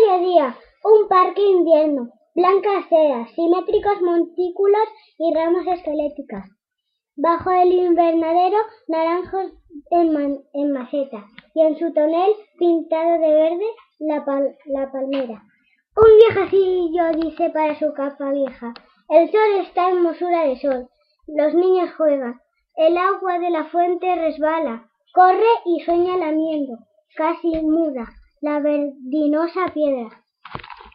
mediodía, un parque invierno, blancas sedas, simétricos montículos y ramas esqueléticas. Bajo el invernadero, naranjos en maceta, y en su tonel, pintado de verde, la palmera. Un viejecillo dice para su capa vieja: el sol está en mosura de sol, los niños juegan, el agua de la fuente resbala, corre y sueña lamiendo, casi muda, la verdinosa piedra.